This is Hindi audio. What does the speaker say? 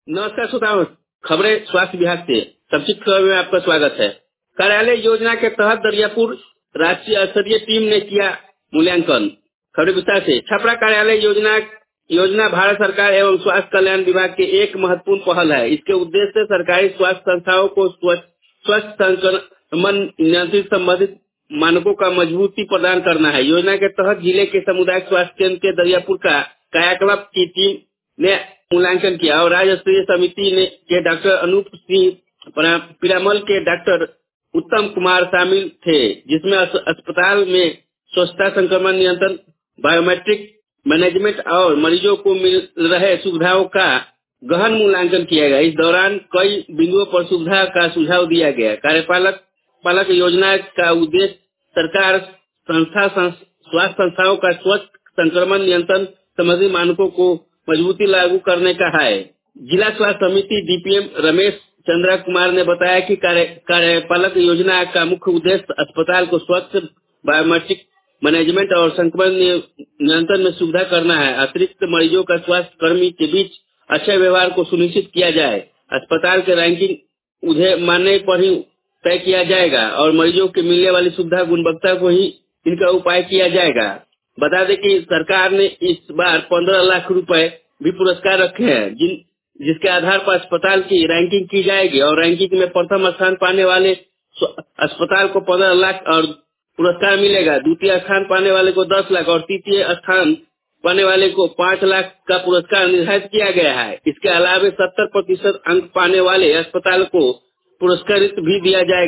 नमस्कार श्रोताओं, खबरें स्वास्थ्य विभाग से संक्षिप्त खबर में आपका स्वागत है। कार्यालय योजना के तहत दरियापुर राष्ट्रीय स्तरीय टीम ने किया मूल्यांकन। खबरें विस्तार से। छपरा कार्यालय योजना योजना भारत सरकार एवं स्वास्थ्य कल्याण विभाग की एक महत्वपूर्ण पहल है। इसके उद्देश्य सरकारी स्वास्थ्य संस्थाओं को स्वस्थ संक्रमण नियंत्रण संबंधित मानकों का मजबूती प्रदान करना है। योजना के तहत जिले के सामुदायिक स्वास्थ्य केंद्र के दरियापुर का कायाकल्प की टीम ने मूल्यांकन किया और राज्य स्तरीय समिति ने के डॉक्टर अनूप सिंह पीरामल के डॉक्टर उत्तम कुमार शामिल थे, जिसमें अस्पताल में स्वच्छता, संक्रमण नियंत्रण, बायोमेट्रिक मैनेजमेंट और मरीजों को मिल रहे सुविधाओं का गहन मूल्यांकन किया गया। इस दौरान कई बिंदुओं पर सुविधा का सुझाव दिया गया। कार्यपालक योजना का उद्देश्य सरकार स्वास्थ्य संस्थाओं का स्वच्छ संक्रमण नियंत्रण संबंधी मानकों को मजबूती लागू करने का है। जिला स्वास्थ्य समिति डीपीएम रमेश चंद्रा कुमार ने बताया कि कार्यपालक योजना का मुख्य उद्देश्य अस्पताल को स्वच्छ, बायोमेट्रिक मैनेजमेंट और संक्रमण नियंत्रण में सुविधा करना है। अतिरिक्त मरीजों का स्वास्थ्य कर्मी के बीच अच्छे व्यवहार को सुनिश्चित किया जाए। अस्पताल के रैंकिंग उन्हें मानने पर ही तय किया जाएगा और मरीजों के मिलने वाली सुविधा गुणवत्ता को ही इनका उपाय किया जाएगा। बता दें कि सरकार ने इस बार 15 लाख रुपए भी पुरस्कार रखे हैं, जिसके आधार पर अस्पताल की रैंकिंग की जाएगी और रैंकिंग में प्रथम स्थान पाने वाले अस्पताल को 15 लाख और पुरस्कार मिलेगा। द्वितीय स्थान पाने वाले को 10 लाख और तृतीय स्थान पाने वाले को 5 लाख का पुरस्कार निर्धारित किया गया है। इसके अलावा 70% अंक पाने वाले अस्पताल को पुरस्कृत भी दिया जाएगा।